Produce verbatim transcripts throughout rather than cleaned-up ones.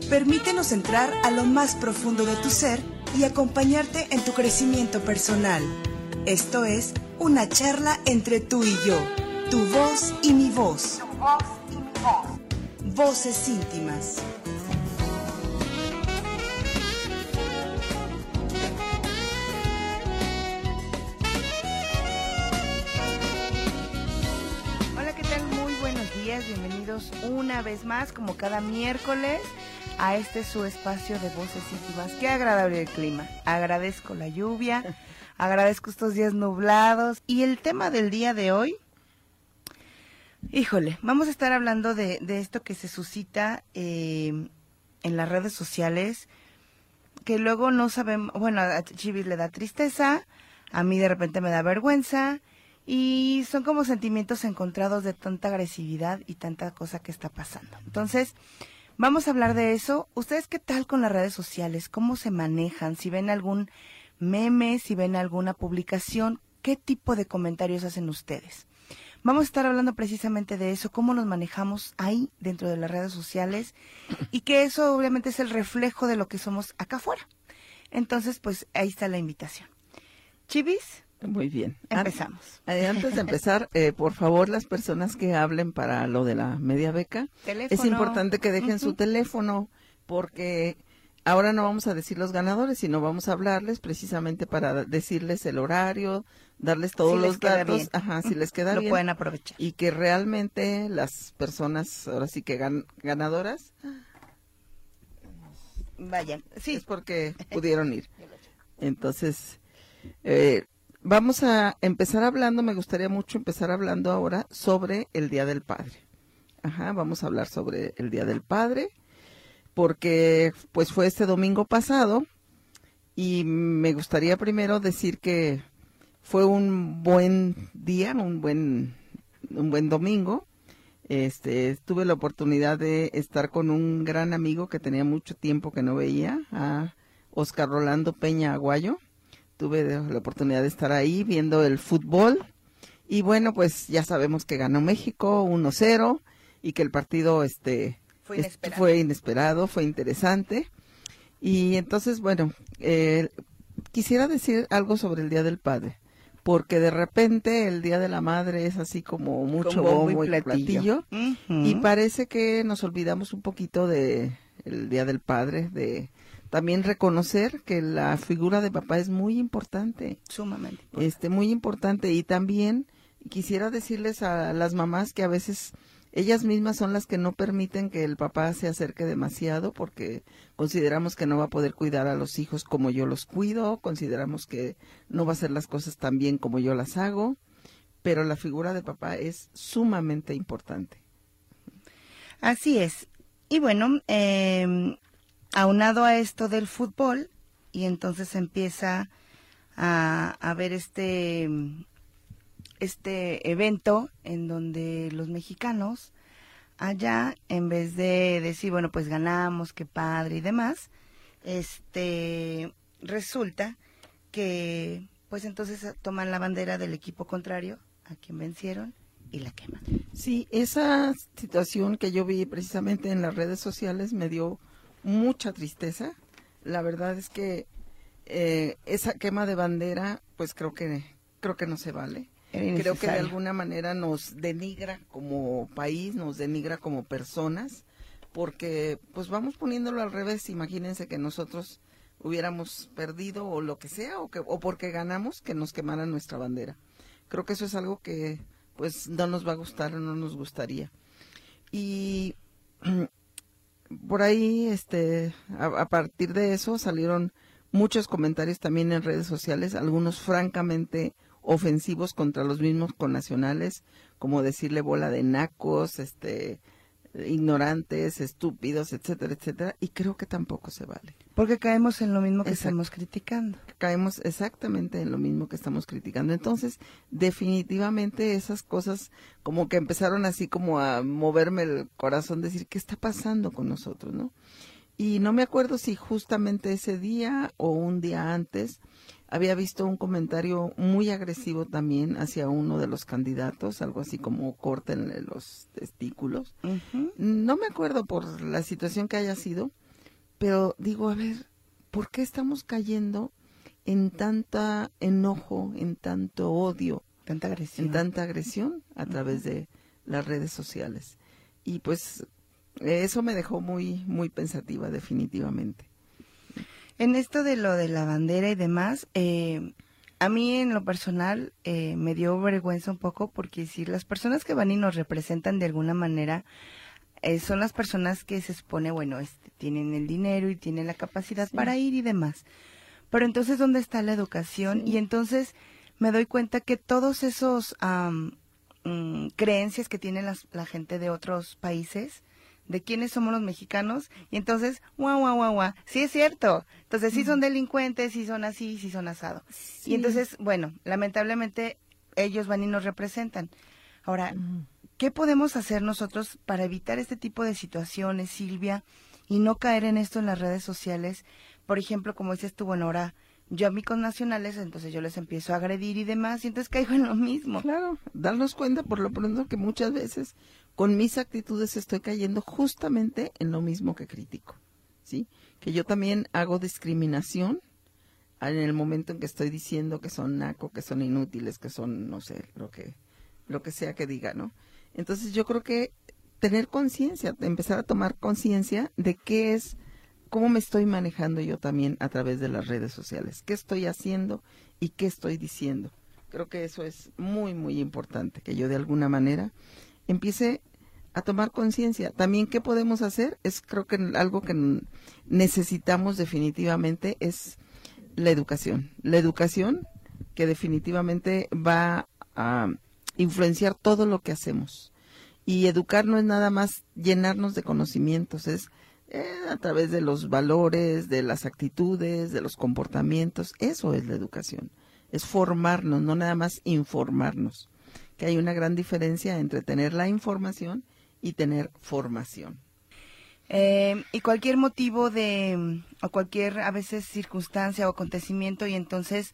Permítenos entrar a lo más profundo de tu ser y acompañarte en tu crecimiento personal. Esto es una charla entre tú y yo, tu voz y mi voz. Tu voz y mi voz. Voces íntimas. Hola, ¿qué tal? Muy buenos días, bienvenidos una vez más, como cada miércoles, a este su espacio de Voces Íntimas. Qué agradable el clima, agradezco la lluvia, agradezco estos días nublados. Y el tema del día de hoy, híjole, vamos a estar hablando de, de esto que se suscita eh, en las redes sociales, que luego no sabemos, bueno, a Chivis le da tristeza, a mí de repente me da vergüenza, y son como sentimientos encontrados de tanta agresividad y tanta cosa que está pasando. Entonces, vamos a hablar de eso. ¿Ustedes qué tal con las redes sociales? ¿Cómo se manejan? Si ven algún meme, si ven alguna publicación, ¿qué tipo de comentarios hacen ustedes? Vamos a estar hablando precisamente de eso, cómo nos manejamos ahí dentro de las redes sociales y que eso obviamente es el reflejo de lo que somos acá afuera. Entonces, pues ahí está la invitación. Chivis. Muy bien. Empezamos. Antes de empezar, eh, por favor, las personas que hablen para lo de la media beca, Teléfono. Es importante que dejen uh-huh. su teléfono, porque ahora no vamos a decir los ganadores, sino vamos a hablarles precisamente para decirles el horario, darles todos si los datos, ajá, si les queda lo bien. Lo pueden aprovechar. Y que realmente las personas, ahora sí que gan ganadoras, vayan. Sí. Es porque pudieron ir. Entonces, eh, vamos a empezar hablando, me gustaría mucho empezar hablando ahora sobre el Día del Padre. Ajá, vamos a hablar sobre el Día del Padre, porque pues fue este domingo pasado y me gustaría primero decir que fue un buen día, un buen, un buen domingo. Este, tuve la oportunidad de estar con un gran amigo que tenía mucho tiempo que no veía, a Oscar Rolando Peña Aguayo. Tuve la oportunidad de estar ahí viendo el fútbol y bueno, pues ya sabemos que ganó México uno cero y que el partido este fue inesperado, fue, inesperado, fue interesante. Y entonces, bueno, eh, quisiera decir algo sobre el Día del Padre, porque de repente el Día de la Madre es así como mucho bombo bombo y y platillo, uh-huh. y parece que nos olvidamos un poquito de el Día del Padre, de también reconocer que la figura de papá es muy importante. Sumamente importante. Este, muy importante. Y también quisiera decirles a las mamás que a veces ellas mismas son las que no permiten que el papá se acerque demasiado porque consideramos que no va a poder cuidar a los hijos como yo los cuido, consideramos que no va a hacer las cosas tan bien como yo las hago, pero la figura de papá es sumamente importante. Así es. Y bueno, eh... aunado a esto del fútbol, y entonces empieza a, a ver este, este evento en donde los mexicanos allá, en vez de decir, bueno, pues ganamos, qué padre y demás, este resulta que pues entonces toman la bandera del equipo contrario, a quien vencieron, y la queman. Sí, esa situación que yo vi precisamente en las redes sociales me dio mucha tristeza. La verdad es que eh, esa quema de bandera, pues creo que creo que no se vale. Creo que de alguna manera nos denigra como país, nos denigra como personas, porque pues vamos poniéndolo al revés. Imagínense que nosotros hubiéramos perdido o lo que sea, o que o porque ganamos, que nos quemaran nuestra bandera. Creo que eso es algo que pues no nos va a gustar o no nos gustaría. Y por ahí, este, a, a partir de eso salieron muchos comentarios también en redes sociales, algunos francamente ofensivos contra los mismos connacionales, como decirle bola de nacos, este, ignorantes, estúpidos, etcétera, etcétera, y creo que tampoco se vale. Porque caemos en lo mismo que Exacto. estamos criticando. Caemos exactamente en lo mismo que estamos criticando. Entonces, definitivamente esas cosas como que empezaron así como a moverme el corazón, decir, ¿qué está pasando con nosotros, no? Y no me acuerdo si justamente ese día o un día antes había visto un comentario muy agresivo también hacia uno de los candidatos, algo así como córtenle los testículos. Uh-huh. No me acuerdo por la situación que haya sido, pero digo, a ver, ¿por qué estamos cayendo en tanta enojo, en tanto odio, Tanta agresión. en tanta agresión a través de las redes sociales? Y pues eso me dejó muy, muy pensativa, definitivamente. En esto de lo de la bandera y demás, eh, a mí en lo personal eh, me dio vergüenza un poco porque si las personas que van y nos representan de alguna manera eh, son las personas que se supone, bueno, este, tienen el dinero y tienen la capacidad Sí. para ir y demás. Pero entonces, ¿dónde está la educación? Sí. Y entonces me doy cuenta que todos esos am, mm, creencias que tiene las- la gente de otros países, de quiénes somos los mexicanos, y entonces, guau, guau, guau, guau, sí es cierto. Entonces, sí son delincuentes, sí son así, sí son asado. Sí. Y entonces, bueno, lamentablemente ellos van y nos representan. Ahora, Ujú. ¿qué podemos hacer nosotros para evitar este tipo de situaciones, Silvia, y no caer en esto en las redes sociales? Por ejemplo, como dices tú, bueno, ahora yo a mí con nacionales, entonces yo les empiezo a agredir y demás, y entonces caigo en lo mismo. Claro, darnos cuenta por lo pronto que muchas veces con mis actitudes estoy cayendo justamente en lo mismo que critico, ¿sí? Que yo también hago discriminación en el momento en que estoy diciendo que son naco, que son inútiles, que son, no sé, lo que, lo que sea que diga, ¿no? Entonces yo creo que tener conciencia, empezar a tomar conciencia de qué es, cómo me estoy manejando yo también a través de las redes sociales, qué estoy haciendo y qué estoy diciendo. Creo que eso es muy, muy importante, que yo de alguna manera empiece a tomar conciencia. También, ¿qué podemos hacer? Es creo que algo que necesitamos definitivamente es la educación. La educación que definitivamente va a influenciar todo lo que hacemos. Y educar no es nada más llenarnos de conocimientos, es eh, a través de los valores, de las actitudes, de los comportamientos. Eso es la educación. Es formarnos, no nada más informarnos. Que hay una gran diferencia entre tener la información y tener formación. Eh, y cualquier motivo de, o cualquier a veces circunstancia o acontecimiento, y entonces,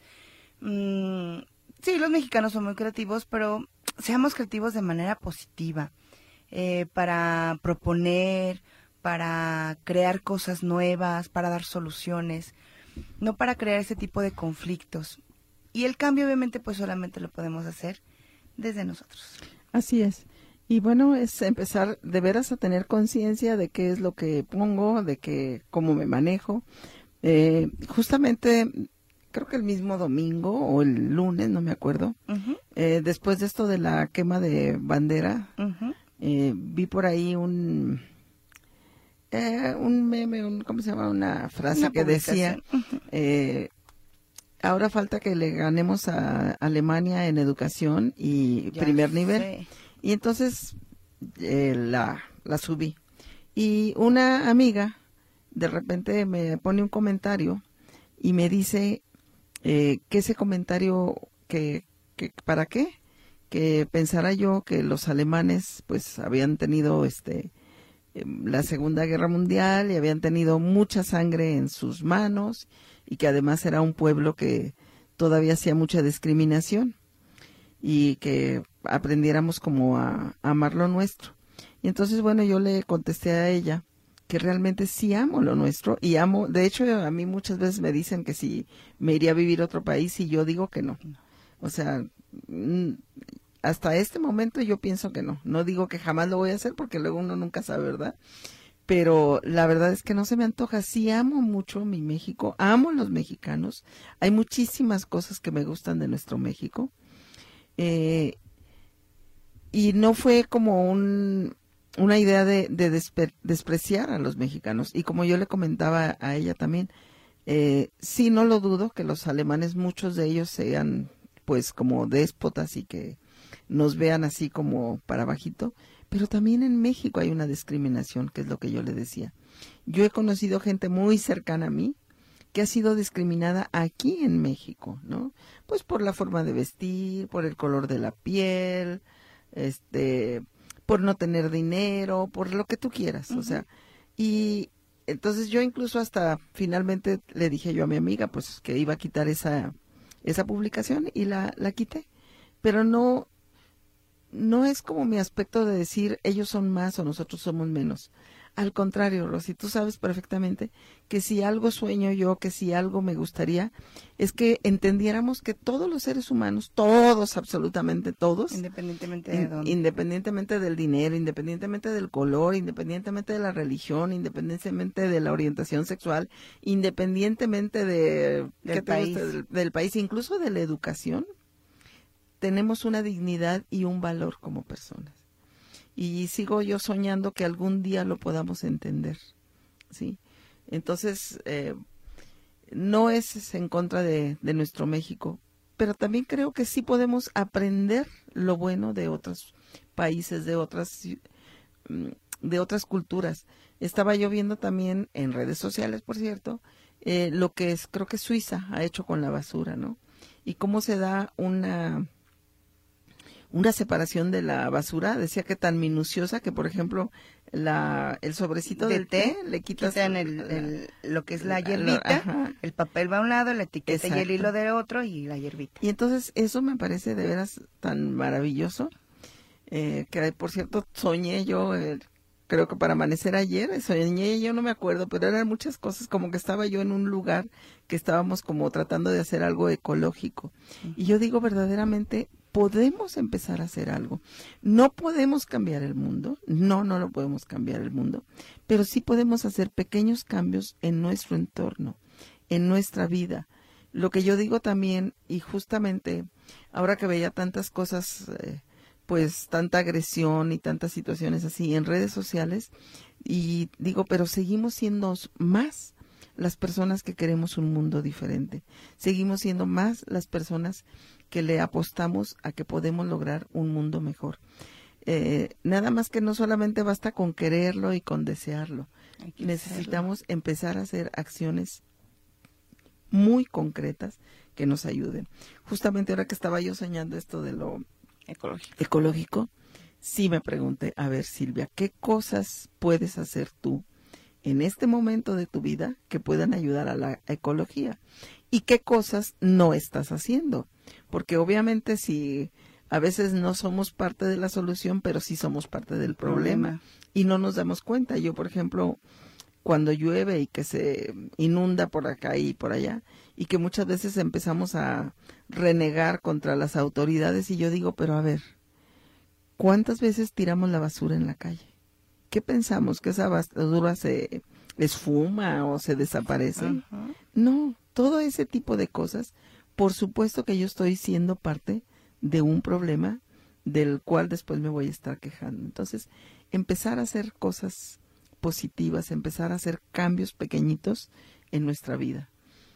mmm, sí, los mexicanos son muy creativos, pero seamos creativos de manera positiva, eh, para proponer, para crear cosas nuevas, para dar soluciones, no para crear ese tipo de conflictos. Y el cambio obviamente pues solamente lo podemos hacer desde nosotros. Así es. Y bueno, es empezar de veras a tener conciencia de qué es lo que pongo, de qué, cómo me manejo. Eh, justamente, creo que el mismo domingo o el lunes, no me acuerdo, Uh-huh, eh, después de esto de la quema de bandera, uh-huh. eh, vi por ahí un eh, un meme, un, ¿cómo se llama? Una frase Una que decía, publicación. eh, ahora falta que le ganemos a Alemania en educación y Ya primer nivel. sé. Y entonces eh, la, la subí. Y una amiga de repente me pone un comentario y me dice eh, que ese comentario, que, que ¿para qué? Que pensara yo que los alemanes pues habían tenido este eh, la Segunda Guerra Mundial y habían tenido mucha sangre en sus manos y que además era un pueblo que todavía hacía mucha discriminación y que aprendiéramos como a, a amar lo nuestro. Y entonces, bueno, yo le contesté a ella que realmente sí amo lo nuestro y amo, de hecho a mí muchas veces me dicen que si me iría a vivir a otro país y yo digo que no. O sea, hasta este momento yo pienso que no. No digo que jamás lo voy a hacer porque luego uno nunca sabe, ¿verdad? Pero la verdad es que no se me antoja. Sí amo mucho mi México, amo los mexicanos. Hay muchísimas cosas que me gustan de nuestro México. Eh, y no fue como un, una idea de, de despe- despreciar a los mexicanos. Y como yo le comentaba a ella también, eh, sí, no lo dudo que los alemanes, muchos de ellos sean pues como déspotas y que nos vean así como para bajito, pero también en México hay una discriminación, que es lo que yo le decía. Yo he conocido gente muy cercana a mí que ha sido discriminada aquí en México, ¿no? Pues por la forma de vestir, por el color de la piel, este, por no tener dinero, por lo que tú quieras, uh-huh. O sea, y entonces yo incluso hasta finalmente le dije yo a mi amiga, pues que iba a quitar esa, esa publicación y la, la quité, pero no, no es como mi aspecto de decir ellos son más o nosotros somos menos. Al contrario, Rosy, tú sabes perfectamente que si algo sueño yo, que si algo me gustaría, es que entendiéramos que todos los seres humanos, todos, absolutamente todos, Independientemente de in- dónde. independientemente del dinero, independientemente del color, independientemente de la religión, independientemente de la orientación sexual, independientemente de, Del ¿qué te gusta? país. del, del país, incluso de la educación, tenemos una dignidad y un valor como personas. Y sigo yo soñando que algún día lo podamos entender, ¿sí? Entonces, eh, no es en contra de, de nuestro México, pero también creo que sí podemos aprender lo bueno de otros países, de otras, de otras culturas. Estaba yo viendo también en redes sociales, por cierto, eh, lo que es, creo que Suiza ha hecho con la basura, ¿no? Y cómo se da una... una separación de la basura, decía que tan minuciosa que, por ejemplo, la el sobrecito De del té, té, le quitas quitan el, la- el- lo que es la la- hierbita, ajá. el papel va a un lado, la etiqueta y el Exacto. hilo de otro y la hierbita. Y entonces eso me parece de veras tan maravilloso, eh, que por cierto soñé yo, eh, creo que para amanecer ayer, soñé, yo no me acuerdo, pero eran muchas cosas, como que estaba yo en un lugar que estábamos como tratando de hacer algo ecológico. Y yo digo verdaderamente, podemos empezar a hacer algo. No podemos cambiar el mundo, no, no lo podemos cambiar el mundo, pero sí podemos hacer pequeños cambios en nuestro entorno, en nuestra vida. Lo que yo digo también, y justamente ahora que veía tantas cosas, eh, pues tanta agresión y tantas situaciones así en redes sociales, y digo, pero seguimos siendo más las personas que queremos un mundo diferente. Seguimos siendo más las personas que le apostamos a que podemos lograr un mundo mejor. Eh, nada más que no solamente basta con quererlo y con desearlo. Hay que Necesitamos hacerlo. empezar a hacer acciones muy concretas que nos ayuden. Justamente ahora que estaba yo soñando esto de lo Ecológico. ecológico, sí me pregunté, a ver Silvia, ¿qué cosas puedes hacer tú en este momento de tu vida que puedan ayudar a la ecología? ¿Y qué cosas no estás haciendo? Porque obviamente si a veces no somos parte de la solución, pero sí somos parte del problema, y no nos damos cuenta. Yo, por ejemplo, cuando llueve y que se inunda por acá y por allá, y que muchas veces empezamos a renegar contra las autoridades, y yo digo, pero a ver, ¿cuántas veces tiramos la basura en la calle? ¿Qué pensamos? ¿Que esa basura se esfuma o se desaparece? Ujú. No, todo ese tipo de cosas, por supuesto que yo estoy siendo parte de un problema del cual después me voy a estar quejando. Entonces, empezar a hacer cosas positivas, empezar a hacer cambios pequeñitos en nuestra vida.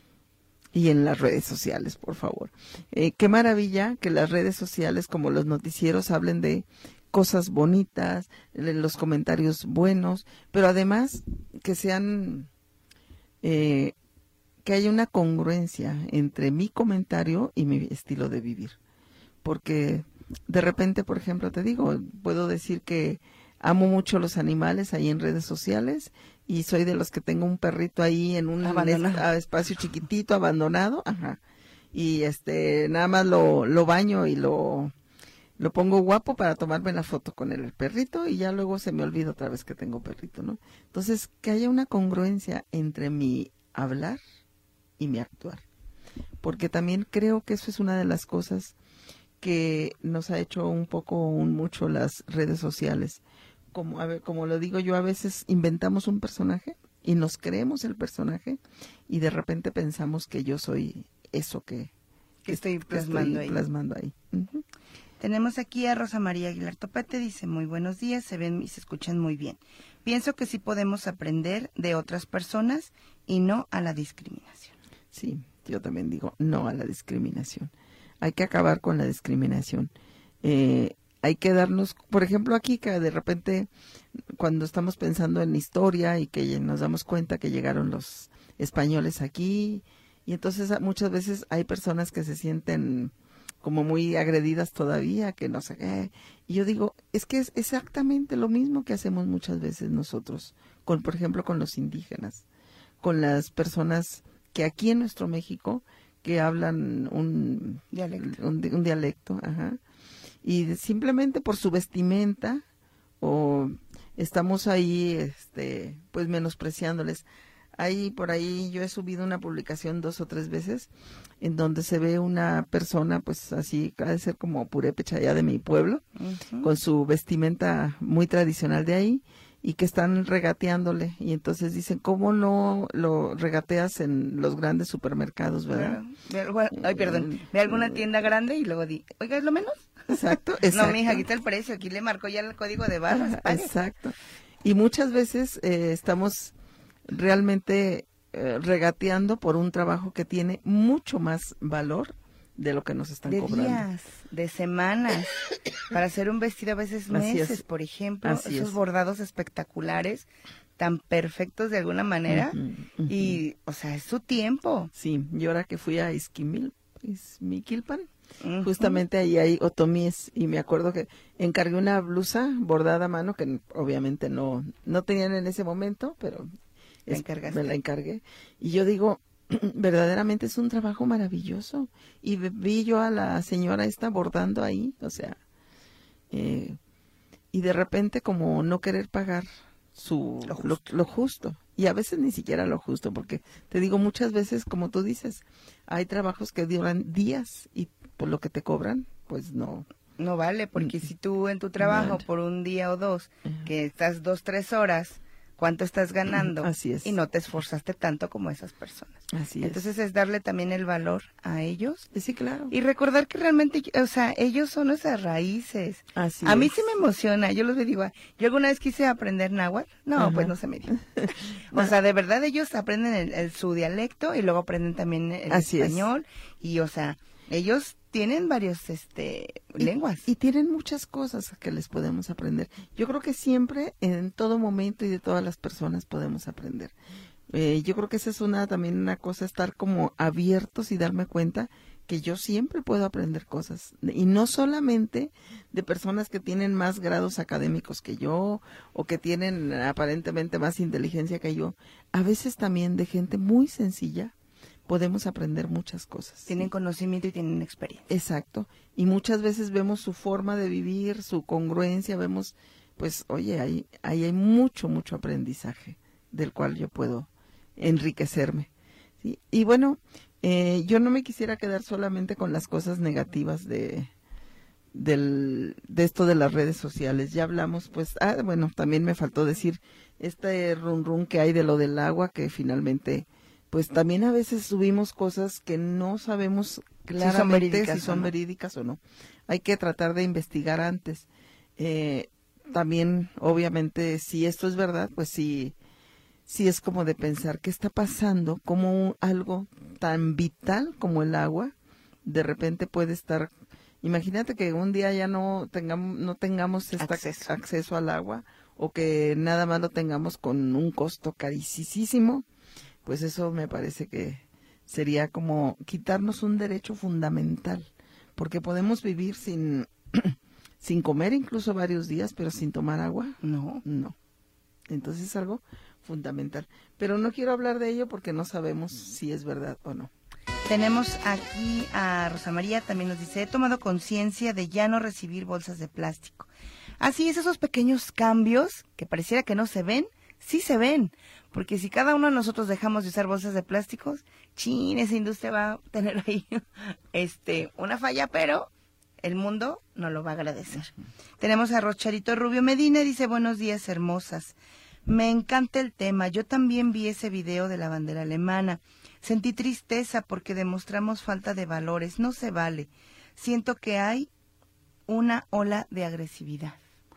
Y en las redes sociales, por favor. Eh, qué maravilla que las redes sociales, como los noticieros, hablen de cosas bonitas, de los comentarios buenos, pero además que sean, eh, que haya una congruencia entre mi comentario y mi estilo de vivir. Porque de repente, por ejemplo, te digo, puedo decir que amo mucho los animales ahí en redes sociales y soy de los que tengo un perrito ahí en un Abandonado. es- espacio chiquitito, abandonado, ajá, y este, nada más lo, lo baño y lo, lo pongo guapo para tomarme la foto con el perrito y ya luego se me olvida otra vez que tengo perrito, ¿no? Entonces, que haya una congruencia entre mi hablar y mi actuar, porque también creo que eso es una de las cosas que nos ha hecho un poco, un mucho las redes sociales. Como, a ver, como lo digo yo, a veces inventamos un personaje y nos creemos el personaje y de repente pensamos que yo soy eso que, Que estoy que plasmando estoy ahí. plasmando ahí. Ujú. Tenemos aquí a Rosa María Aguilar Topete, dice muy buenos días, se ven y se escuchan muy bien. Pienso que sí podemos aprender de otras personas y no a la discriminación. Sí, yo también digo no a la discriminación. Hay que acabar con la discriminación. Eh, hay que darnos, por ejemplo, aquí que de repente cuando estamos pensando en historia y que nos damos cuenta que llegaron los españoles aquí y entonces muchas veces hay personas que se sienten como muy agredidas todavía, que no sé qué. Y yo digo, es que es exactamente lo mismo que hacemos muchas veces nosotros, con por ejemplo con los indígenas, con las personas que aquí en nuestro México que hablan un Dialecto. un, un dialecto, ajá, y simplemente por su vestimenta o estamos ahí, este, pues menospreciándoles. Ahí, por ahí, yo he subido una publicación dos o tres veces en donde se ve una persona, pues así, ha de ser como purépecha allá de mi pueblo, uh-huh. con su vestimenta muy tradicional de ahí, y que están regateándole. Y entonces dicen, ¿cómo no lo regateas en los grandes supermercados, verdad? Ve, ve, ay, perdón, ve alguna tienda grande y luego di, oiga, ¿es lo menos? Exacto, exacto. No, mija, aquí está el precio, aquí le marcó ya el código de barras. Ah, exacto. Y muchas veces eh, estamos realmente eh, regateando por un trabajo que tiene mucho más valor de lo que nos están de cobrando. De días, de semanas, para hacer un vestido a veces meses, por ejemplo, Así esos es. bordados espectaculares, tan perfectos de alguna manera, uh-huh, uh-huh. y, o sea, es su tiempo. Sí, y ahora que fui a Izquimil, Izmiquilpan, uh-huh. justamente ahí hay otomíes, y me acuerdo que encargué una blusa bordada a mano, que obviamente no, no tenían en ese momento, pero es, me la encargué, y yo digo, verdaderamente es un trabajo maravilloso, y vi yo a la señora esta bordando ahí, o sea, eh, y de repente como no querer pagar su lo justo. Lo, lo justo, y a veces ni siquiera lo justo, porque te digo, muchas veces, como tú dices, hay trabajos que duran días, y por lo que te cobran, pues no. No vale, porque si tú en tu trabajo vale. por un día o dos, que estás dos, tres horas, ¿cuánto estás ganando? Así es. Y no te esforzaste tanto como esas personas. Así Entonces es. es darle también el valor a ellos. Sí, claro. Y recordar que realmente, o sea, ellos son nuestras raíces. Así a es. mí sí me emociona. Yo los digo, yo alguna vez quise aprender náhuatl. No, Ajá. pues no se me dio. O sea, de verdad ellos aprenden el, el, su dialecto y luego aprenden también el Así español. Es. Y, o sea, ellos tienen varios este y, lenguas. Y tienen muchas cosas que les podemos aprender. Yo creo que siempre, en todo momento y de todas las personas podemos aprender. Eh, yo creo que esa es una también una cosa, estar como abiertos y darme cuenta que yo siempre puedo aprender cosas. Y no solamente de personas que tienen más grados académicos que yo o que tienen aparentemente más inteligencia que yo. A veces también de gente muy sencilla podemos aprender muchas cosas. Tienen ¿sí? conocimiento y tienen experiencia. Exacto. Y muchas veces vemos su forma de vivir, su congruencia, vemos, pues, oye, ahí, ahí hay mucho, mucho aprendizaje del cual yo puedo enriquecerme. ¿Sí? Y bueno, eh, yo no me quisiera quedar solamente con las cosas negativas de, del, de esto de las redes sociales. Ya hablamos, pues, ah, bueno, también me faltó decir este run run que hay de lo del agua, que finalmente pues también a veces subimos cosas que no sabemos claramente si son verídicas, si son o, no. verídicas o no. Hay que tratar de investigar antes. Eh, también, obviamente, si esto es verdad, pues sí, sí es como de pensar qué está pasando, como algo tan vital como el agua, de repente puede estar. Imagínate que un día ya no tengamos, no tengamos este acceso. acceso al agua, o que nada más lo tengamos con un costo carísimo. Pues eso me parece que sería como quitarnos un derecho fundamental, porque podemos vivir sin, sin comer incluso varios días, pero sin tomar agua, no, no. Entonces es algo fundamental. Pero no quiero hablar de ello porque no sabemos si es verdad o no. Tenemos aquí a Rosa María, también nos dice, he tomado conciencia de ya no recibir bolsas de plástico. Así es, esos pequeños cambios que pareciera que no se ven, sí se ven, porque si cada uno de nosotros dejamos de usar bolsas de plásticos, chin, esa industria va a tener ahí este una falla, pero el mundo no lo va a agradecer. Uh-huh. Tenemos a Rocharito Rubio Medina, dice, buenos días, hermosas. Me encanta el tema, yo también vi ese video de la bandera alemana. Sentí tristeza porque demostramos falta de valores, no se vale. Siento que hay una ola de agresividad.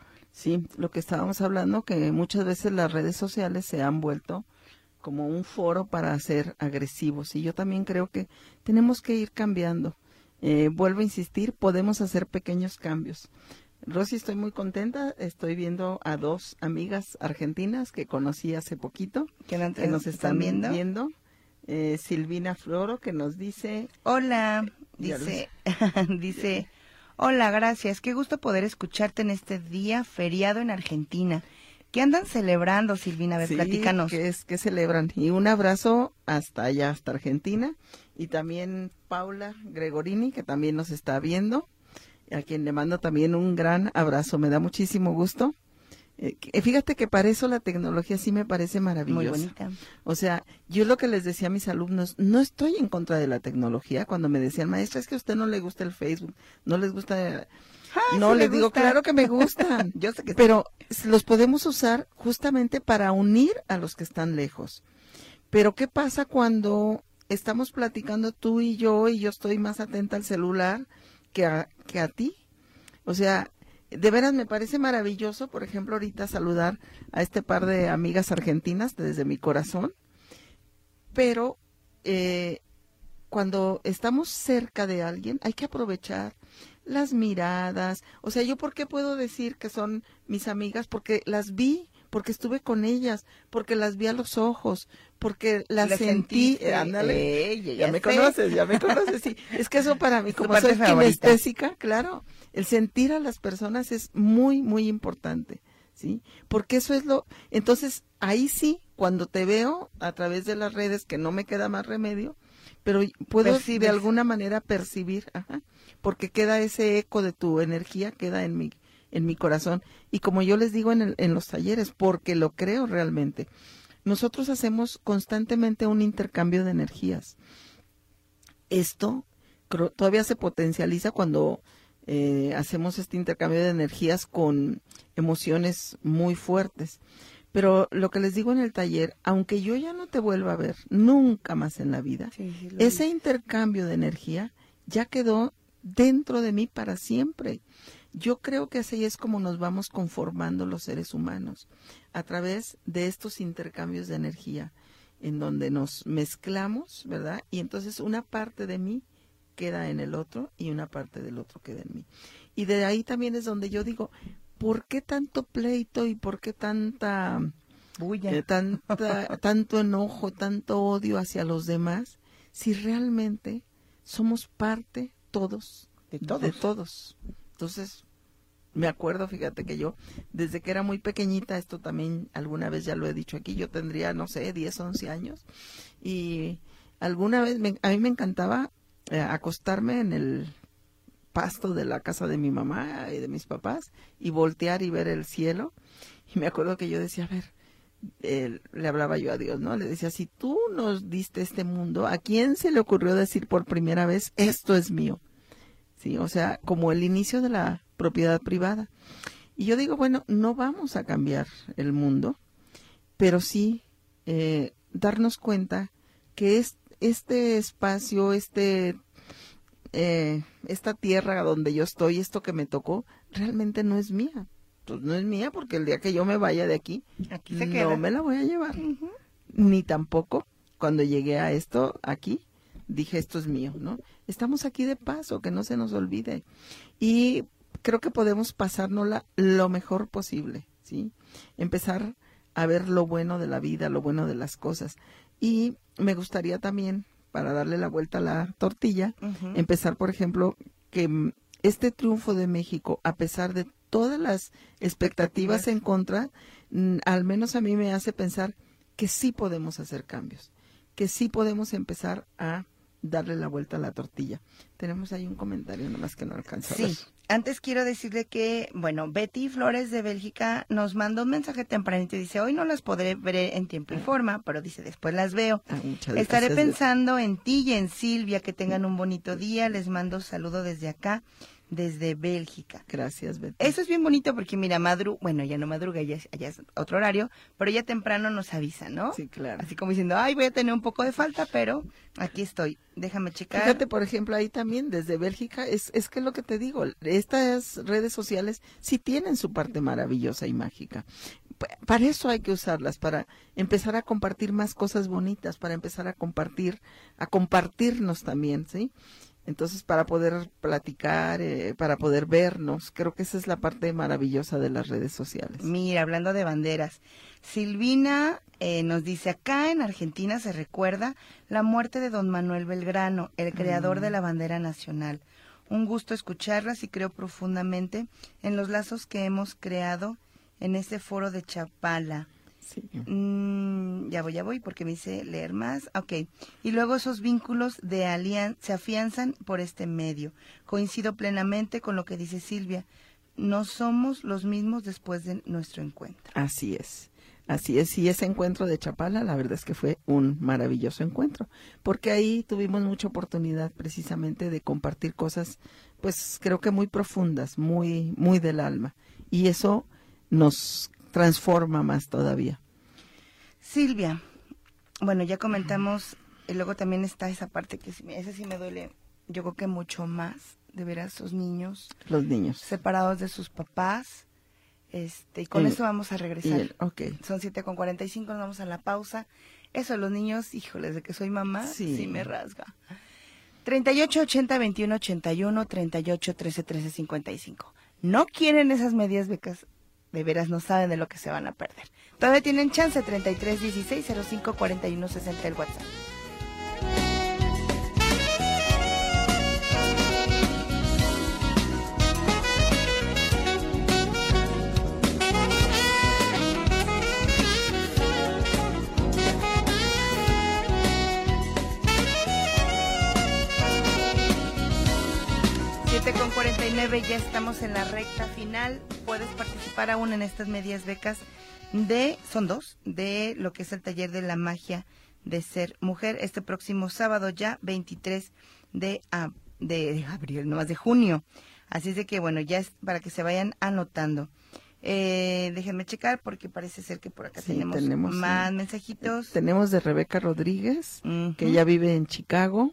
Sí, lo que estábamos hablando, que muchas veces las redes sociales se han vuelto como un foro para ser agresivos, y yo también creo que tenemos que ir cambiando. Eh, vuelvo a insistir, podemos hacer pequeños cambios. Rosy, estoy muy contenta, estoy viendo a dos amigas argentinas que conocí hace poquito, que, no, que nos están viendo. viendo. Eh, Silvina Floro, que nos dice... Hola, dice, dice... Hola, gracias. Qué gusto poder escucharte en este día feriado en Argentina. ¿Qué andan celebrando, Silvina? A ver, sí, platícanos. ¿qué es? ¿Qué celebran? Y un abrazo hasta allá, hasta Argentina. Y también Paula Gregorini, que también nos está viendo, a quien le mando también un gran abrazo. Me da muchísimo gusto Eh, que- fíjate que para eso la tecnología sí me parece maravillosa. Muy bonita. O sea, yo lo que les decía a mis alumnos, no estoy en contra de la tecnología. Cuando me decían, maestra, es que a usted no le gusta el Facebook, no les gusta... Ah, no, sí les me digo, gusta. claro que me gustan. Yo sé que sí. Pero los podemos usar justamente para unir a los que están lejos. Pero ¿qué pasa cuando estamos platicando tú y yo y yo estoy más atenta al celular que a, que a ti? O sea, de veras me parece maravilloso, por ejemplo, ahorita saludar a este par de amigas argentinas desde mi corazón, pero eh, cuando estamos cerca de alguien hay que aprovechar las miradas. O sea, ¿yo por qué puedo decir que son mis amigas? Porque las vi, porque estuve con ellas, porque las vi a los ojos, porque las La sentí. sentiste. Eh, ándale, Eh, ya- ya ya me sé. conoces, ya me conoces, sí. Es que eso para mí, Es tu como parte soy favorita. kinestésica, claro, el sentir a las personas es muy, muy importante, ¿sí? Porque eso es lo... Entonces, ahí sí, cuando te veo a través de las redes, que no me queda más remedio, pero puedo Percibes. de alguna manera percibir, ajá, porque queda ese eco de tu energía, queda en mi, en mi corazón. Y como yo les digo en, el, en los talleres, porque lo creo realmente, nosotros hacemos constantemente un intercambio de energías. Esto creo, todavía se potencializa cuando eh, hacemos este intercambio de energías con emociones muy fuertes. Pero lo que les digo en el taller, aunque yo ya no te vuelva a ver nunca más en la vida, Sí, sí, lo ese vi. intercambio de energía ya quedó dentro de mí para siempre. Yo creo que así es como nos vamos conformando los seres humanos, a través de estos intercambios de energía, en donde nos mezclamos, ¿verdad? Y entonces una parte de mí queda en el otro y una parte del otro queda en mí. Y de ahí también es donde yo digo, ¿por qué tanto pleito y por qué tanta, Bulla. eh, tanta tanto enojo, tanto odio hacia los demás, si realmente somos parte todos De todos. de todos? Entonces, me acuerdo, fíjate que yo, desde que era muy pequeñita, esto también alguna vez ya lo he dicho aquí, yo tendría, no sé, diez, once años, y alguna vez me- a mí me encantaba eh, acostarme en el pasto de la casa de mi mamá y de mis papás y voltear y ver el cielo. Y me acuerdo que yo decía, a ver, eh, le hablaba yo a Dios, ¿no? Le decía, si tú nos diste este mundo, ¿a quién se le ocurrió decir por primera vez, esto es mío? Sí, o sea, como el inicio de la propiedad privada. Y yo digo, bueno, no vamos a cambiar el mundo, pero sí eh, darnos cuenta que es, este espacio, este eh, esta tierra donde yo estoy, esto que me tocó, realmente no es mía. Pues no es mía porque el día que yo me vaya de aquí, Aquí se no queda. me la voy a llevar. Ujú. Ni tampoco cuando llegué a esto aquí, dije esto es mío, ¿no? Estamos aquí de paso, que no se nos olvide. Y creo que podemos pasárnosla lo mejor posible, ¿sí? Empezar a ver lo bueno de la vida, lo bueno de las cosas. Y me gustaría también, para darle la vuelta a la tortilla, Ujú. empezar, por ejemplo, que mm, este triunfo de México, a pesar de todas las expectativas Expectativas. en contra, mm, al menos a mí me hace pensar que sí podemos hacer cambios, que sí podemos empezar a darle la vuelta a la tortilla. Tenemos ahí un comentario nomás que no alcanza a ver. Sí, antes quiero decirle que, bueno, Betty Flores de Bélgica nos mandó un mensaje tempranito y dice, hoy no las podré ver en tiempo y forma, pero dice, después las veo. Ah, muchas Estaré gracias, pensando en ti y en Silvia, que tengan un bonito día. Les mando saludo desde acá, desde Bélgica. Gracias, Betty. Eso es bien bonito porque mira, madru, bueno, ya no madruga, ya es, ya es otro horario, pero ya temprano nos avisa, ¿no? Sí, claro. Así como diciendo, ay, voy a tener un poco de falta, pero aquí estoy. Déjame checar. Fíjate, por ejemplo, ahí también desde Bélgica, es, es que es lo que te digo, estas redes sociales sí tienen su parte maravillosa y mágica. Pa- Para eso hay que usarlas, para empezar a compartir más cosas bonitas, para empezar a compartir, a compartirnos también, ¿sí? Entonces, para poder platicar, eh, para poder vernos, creo que esa es la parte maravillosa de las redes sociales. Mira, hablando de banderas, Silvina eh, nos dice, acá en Argentina se recuerda la muerte de don Manuel Belgrano, el creador Mm. de la bandera nacional. Un gusto escucharlas y creo profundamente en los lazos que hemos creado en ese foro de Chapala. Sí. Mm, ya voy, ya voy, porque me hice leer más. Ok. Y luego esos vínculos de alian se afianzan por este medio. Coincido plenamente con lo que dice Silvia. no somos los mismos después de nuestro encuentro. Así es, así es. Y ese encuentro de Chapala, la verdad es que fue un maravilloso encuentro, porque ahí tuvimos mucha oportunidad precisamente de compartir cosas, pues creo que muy profundas, muy, muy del alma. Y eso nos transforma más todavía. Silvia, bueno, ya comentamos, y luego también está esa parte que sí, esa sí me duele, yo creo que mucho más, de ver a esos niños. Los niños. Separados de sus papás, este, y con El- eso vamos a regresar. el- ok. Son siete con cuarenta y cinco, nos vamos a la pausa. Eso, los niños, híjoles, de que soy mamá, Sí. sí, me rasga. treinta y ocho, ochenta, veintiuno, ochenta y uno, treinta y ocho, trece, trece, cincuenta y cinco. No quieren esas medias becas, de veras no saben de lo que se van a perder. Todavía tienen chance, treinta y tres, dieciséis, cero cinco, cuarenta y uno, sesenta el WhatsApp. siete con cuarenta y nueve, ya estamos en la recta final. Puedes participar aún en estas medias becas de, son dos, de lo que es el taller de la magia de ser mujer, este próximo sábado ya, veintitrés de, ab- de, de abril, no más de junio. Así es de que, bueno, ya es para que se vayan anotando. Eh, déjenme checar porque parece ser que por acá Sí, tenemos, tenemos, más eh, mensajitos. Tenemos de Rebeca Rodríguez, Ujú. que ella vive en Chicago,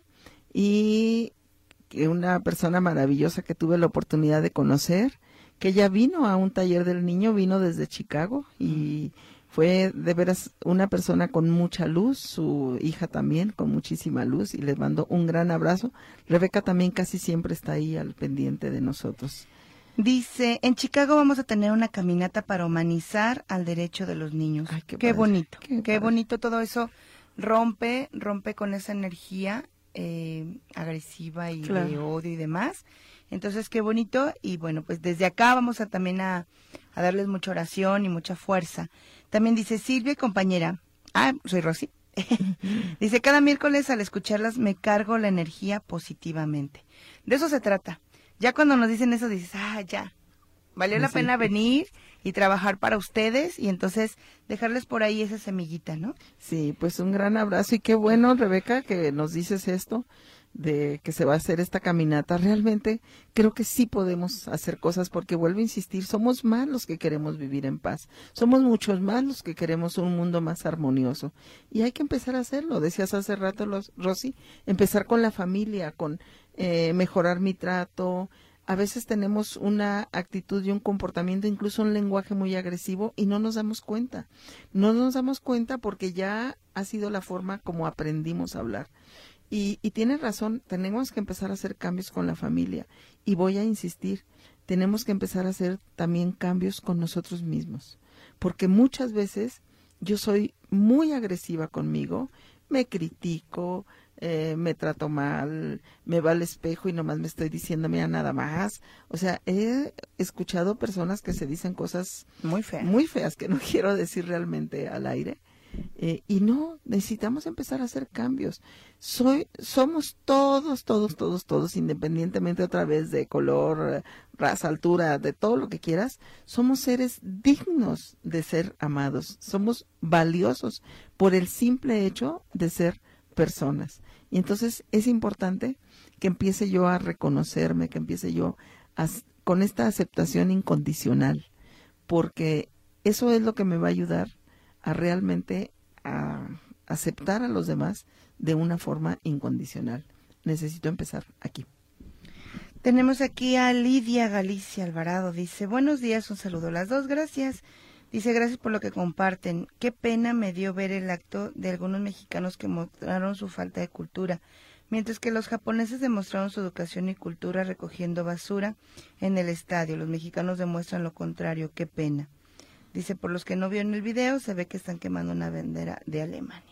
y que una persona maravillosa que tuve la oportunidad de conocer, que ella vino a un taller del niño, vino desde Chicago y fue de veras una persona con mucha luz, su hija también con muchísima luz, y les mando un gran abrazo. Rebeca también casi siempre está ahí al pendiente de nosotros. Dice, en Chicago vamos a tener una caminata para humanizar al derecho de los niños. Ay, qué qué padre, bonito, qué qué, padre. bonito todo eso. Rompe, rompe con esa energía eh, agresiva y de Claro. odio y demás. Entonces, qué bonito. Y bueno, pues desde acá vamos a también a, a darles mucha oración y mucha fuerza. También dice Silvia, compañera. Ah, soy Rosy. Dice, cada miércoles al escucharlas me cargo la energía positivamente. De eso se trata. Ya cuando nos dicen eso dices, ah, ya, valió la Sí. pena venir y trabajar para ustedes y entonces dejarles por ahí esa semillita, ¿no? Sí, pues un gran abrazo y qué bueno, Rebeca, que nos dices esto de que se va a hacer esta caminata. Realmente creo que sí podemos hacer cosas porque vuelvo a insistir, somos más los que queremos vivir en paz, somos muchos más los que queremos un mundo más armonioso y hay que empezar a hacerlo. Decías hace rato, los, Rosy, empezar con la familia, con eh, mejorar mi trato. A veces tenemos una actitud y un comportamiento, incluso un lenguaje muy agresivo y no nos damos cuenta. No nos damos cuenta porque ya ha sido la forma como aprendimos a hablar. Y, y tienes razón, tenemos que empezar a hacer cambios con la familia. Y voy a insistir, tenemos que empezar a hacer también cambios con nosotros mismos. Porque muchas veces yo soy muy agresiva conmigo, me critico, eh, me trato mal, me va al espejo y nomás me estoy diciendo, mira, nada más. O sea, he escuchado personas que se dicen cosas Muy fea. muy feas que no quiero decir realmente al aire. Eh, y no, necesitamos empezar a hacer cambios. Soy, somos todos, todos, todos, todos, independientemente otra vez de color, raza, altura, de todo lo que quieras, somos seres dignos de ser amados. Somos valiosos por el simple hecho de ser personas. Y entonces es importante que empiece yo a reconocerme, que empiece yo a, con esta aceptación incondicional, porque eso es lo que me va a ayudar a realmente a aceptar a los demás de una forma incondicional. Necesito empezar aquí. Tenemos aquí a Lidia Galicia Alvarado. Dice, buenos días, un saludo a las dos, gracias. Dice, gracias por lo que comparten. Qué pena me dio ver el acto de algunos mexicanos que mostraron su falta de cultura, mientras que los japoneses demostraron su educación y cultura recogiendo basura en el estadio. Los mexicanos demuestran lo contrario, qué pena. Dice, por los que no vieron el video, se ve que están quemando una bandera de Alemania.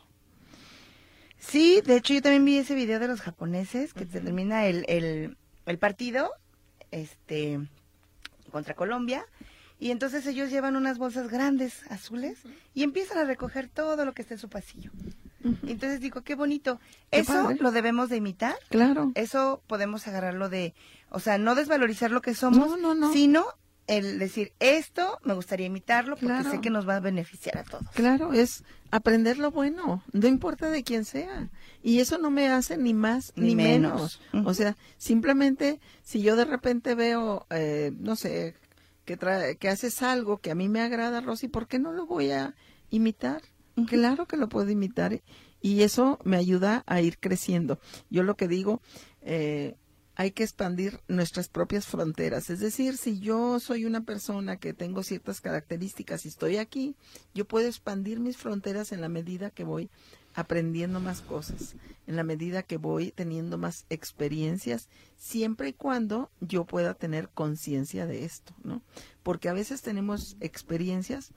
Sí, de hecho yo también vi ese video de los japoneses, que se termina el, el, el partido este, contra Colombia, y entonces ellos llevan unas bolsas grandes, azules, y empiezan a recoger todo lo que está en su pasillo. Y entonces digo, qué bonito. Qué Eso padre. lo debemos de imitar. Claro. Eso podemos agarrarlo de, o sea, no desvalorizar lo que somos, No, no, no. sino el decir, esto me gustaría imitarlo porque Claro. sé que nos va a beneficiar a todos. Claro, es aprender lo bueno, no importa de quién sea. Y eso no me hace ni más ni, Ni menos. menos. O sea, simplemente si yo de repente veo, eh, no sé, que, trae, que haces algo que a mí me agrada, Rosy, ¿por qué no lo voy a imitar? Ujú. Claro que lo puedo imitar y eso me ayuda a ir creciendo. Yo lo que digo, eh, hay que expandir nuestras propias fronteras. Es decir, si yo soy una persona que tengo ciertas características y estoy aquí, yo puedo expandir mis fronteras en la medida que voy aprendiendo más cosas, en la medida que voy teniendo más experiencias, siempre y cuando yo pueda tener conciencia de esto, ¿no? Porque a veces tenemos experiencias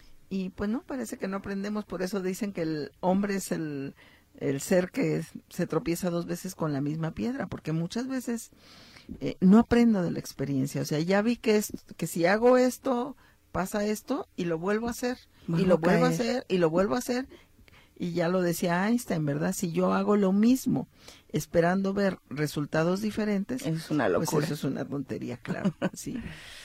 y pues no, parece que no aprendemos. Por eso dicen que el hombre es el... el ser que se tropieza dos veces con la misma piedra, porque muchas veces eh, no aprendo de la experiencia. O sea, ya vi que, es, que si hago esto, pasa esto, y lo vuelvo a hacer, Vuelvo y lo a vuelvo a caer. hacer, y lo vuelvo a hacer. Y ya lo decía Einstein, ¿verdad? Si yo hago lo mismo, esperando ver resultados diferentes, Es una pues locura. eso es una tontería, claro, sí.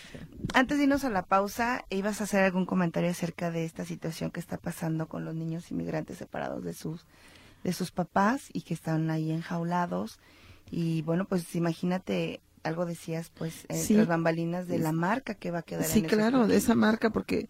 Antes de irnos a la pausa, ¿ibas a hacer algún comentario acerca de esta situación que está pasando con los niños inmigrantes separados de sus de sus papás y que están ahí enjaulados? Y bueno, pues imagínate, algo decías, pues, eh, Sí. las bambalinas de la marca que va a quedar Sí, en esos claro, de pequeños. esa marca, porque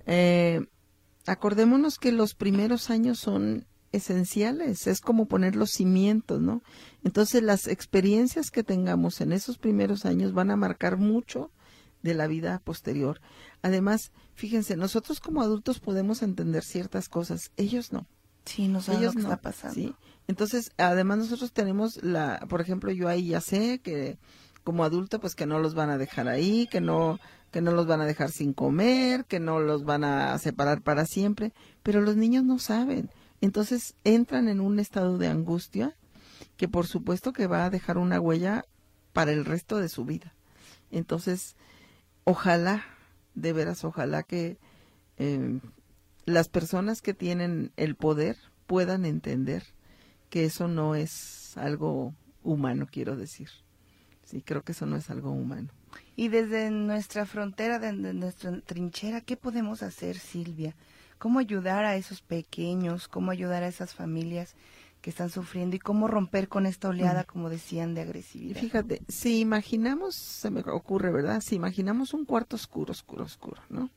eh, acordémonos que los primeros años son esenciales, es como poner los cimientos, ¿no? Entonces las experiencias que tengamos en esos primeros años van a marcar mucho de la vida posterior. Además, fíjense, nosotros como adultos podemos entender ciertas cosas, ellos no. Sí, no saben Ellos lo que no, está pasando. ¿sí? Entonces, además nosotros tenemos la, por ejemplo, yo ahí ya sé que como adulto, pues que no los van a dejar ahí, que no, que no los van a dejar sin comer, que no los van a separar para siempre, pero los niños no saben. Entonces entran en un estado de angustia que por supuesto que va a dejar una huella para el resto de su vida. Entonces, ojalá, de veras, ojalá que eh, las personas que tienen el poder puedan entender que eso no es algo humano, quiero decir. Sí, creo que eso no es algo humano. Y desde nuestra frontera, desde nuestra trinchera, ¿qué podemos hacer, Silvia? ¿Cómo ayudar a esos pequeños? ¿Cómo ayudar a esas familias que están sufriendo? ¿Y cómo romper con esta oleada, Mm. como decían, de Y agresividad? fíjate, si imaginamos, se me ocurre, ¿verdad? Si imaginamos un cuarto oscuro, oscuro, oscuro, ¿no?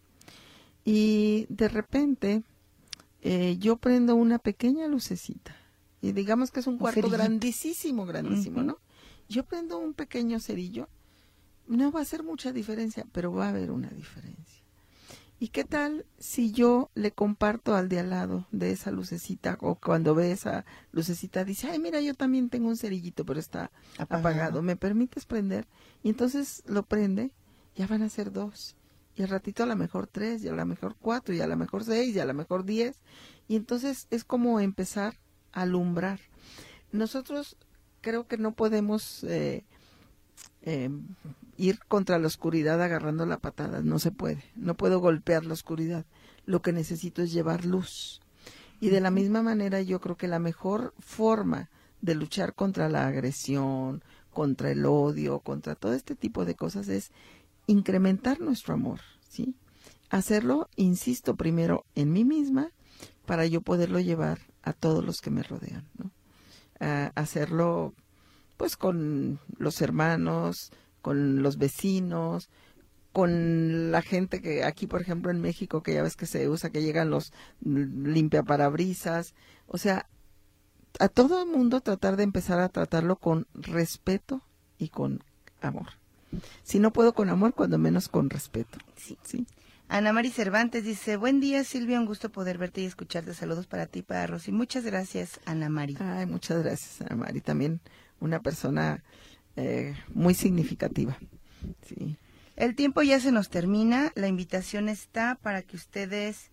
Y de repente eh, yo prendo una pequeña lucecita. Y digamos que es un Un cuarto cerillito. grandísimo, grandísimo, Ujú. ¿no? Yo prendo un pequeño cerillo, no va a hacer mucha diferencia, pero va a haber una diferencia. ¿Y qué tal si yo le comparto al de al lado de esa lucecita, o cuando ve esa lucecita dice, ay, mira, yo también tengo un cerillito, pero está Apagado. apagado, ¿me permites prender? Y entonces lo prende, ya van a ser dos. Y al ratito a lo mejor tres, y a lo mejor cuatro, y a lo mejor seis, y a lo mejor diez. Y entonces es como empezar a alumbrar. Nosotros creo que no podemos eh, eh, ir contra la oscuridad agarrando la patada, no se puede, no puedo golpear la oscuridad, lo que necesito es llevar luz. Y de la misma manera yo creo que la mejor forma de luchar contra la agresión, contra el odio, contra todo este tipo de cosas es incrementar nuestro amor, ¿sí? Hacerlo, insisto, primero en mí misma para yo poderlo llevar a todos los que me rodean, ¿no? A hacerlo pues con los hermanos, con los vecinos, con la gente que aquí, por ejemplo, en México, que ya ves que se usa, que llegan los limpiaparabrisas, o sea, a todo el mundo tratar de empezar a tratarlo con respeto y con amor. Si no puedo con amor, cuando menos con respeto. Sí. ¿Sí? Ana Mari Cervantes dice, buen día, Silvia, un gusto poder verte y escucharte. Saludos para ti, para Rosy. Muchas gracias, Ana Mari. Ay, muchas gracias, Ana Mari. También una persona eh, muy significativa. Sí. El tiempo ya se nos termina. La invitación está para que ustedes...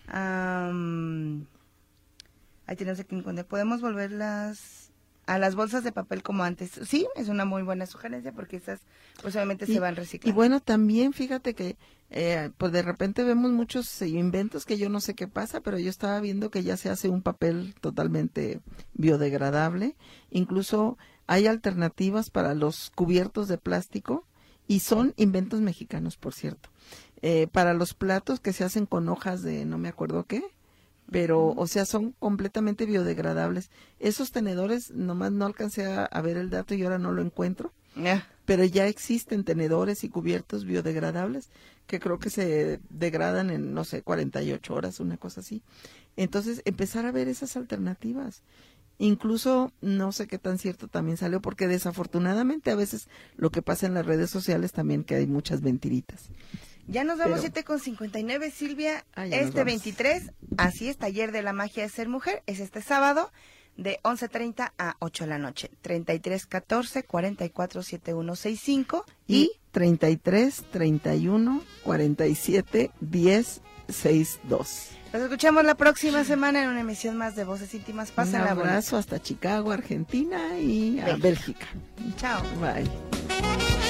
Um, ahí tenemos aquí encontrar. Podemos volverlas a las bolsas de papel como antes. Sí, es una muy buena sugerencia porque esas pues obviamente Y, se van y reciclando. bueno, también fíjate que eh, pues de repente vemos muchos inventos que yo no sé qué pasa, pero yo estaba viendo que ya se hace un papel totalmente biodegradable. Incluso hay alternativas para los cubiertos de plástico y son inventos mexicanos, por cierto. Eh, para los platos que se hacen con hojas de no me acuerdo qué, pero, o sea, son completamente biodegradables. Esos tenedores, nomás no alcancé a, a ver el dato y ahora no lo encuentro, Yeah. pero ya existen tenedores y cubiertos biodegradables que creo que se degradan en, no sé, cuarenta y ocho horas, una cosa así. Entonces, empezar a ver esas alternativas. Incluso, no sé qué tan cierto también salió, porque desafortunadamente a veces lo que pasa en las redes sociales también que hay muchas mentiritas. Ya nos vamos Pero- siete con cincuenta y nueve, Silvia. Ah, ya nos Este vamos. veintitrés, así es, Taller de la Magia de Ser Mujer, es este sábado de once treinta a ocho de la noche. treinta y tres catorce cuarenta y cuatro setenta y uno sesenta y cinco Y y treinta y tres, treinta y uno, cuarenta y siete, diez, sesenta y dos. nos escuchamos la próxima semana en una emisión más de Voces Íntimas. Un Pásenla abrazo hasta Chicago, Argentina y a Bélgica. Bélgica. bonito. Chao. Bye.